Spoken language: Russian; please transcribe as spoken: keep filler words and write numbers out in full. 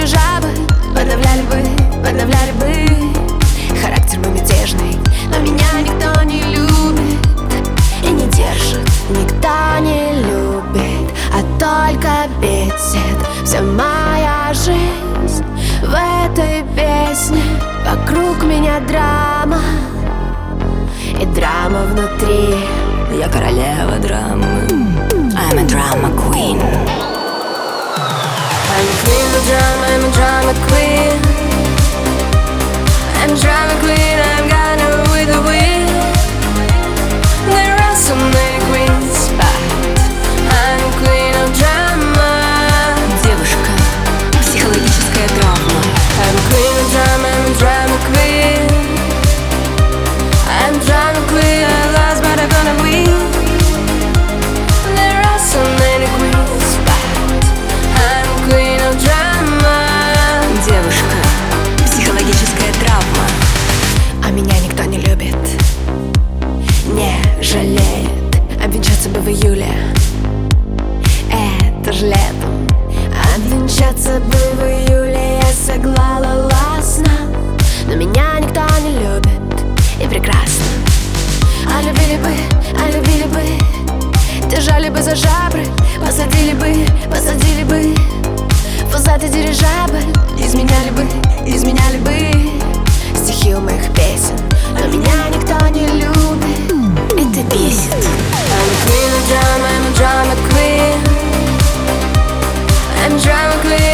жабы подавляли бы, подавляли бы. Характер мой мятежный, но меня никто не любит и не держит. Никто не любит, а только бесит. Вся моя жизнь в этой песне. Вокруг меня драма и драма внутри. Я королева драмы. I'm a drama queen. I'm a queen of drama, I'm a drama queen. I'm a drama queen, I'm gonna with the wind. There are so many queens, but I'm a queen of drama. Девушка, психологическая драма. I'm a queen of drama, I'm a drama queen. I'm a drama queen, I lost but I'm gonna win. There are so many queens, but I'm a queen of drama. Девушка, психологическая травма. А меня никто не любит, не жалеет. Обвенчаться бы в июле, это ж летом. Обвенчаться бы в июле, я согласна. Но меня никто не любит, и прекрасно. А любили бы, а любили бы, держали бы за жабры, посадили бы, посадили бы. Пузатый дирижабль, изменяли бы, изменяли бы. Стихи у моих песен, но меня никто не любит. Это бесит. I'm a queen of drama, I'm a drama queen. I'm a drama queen.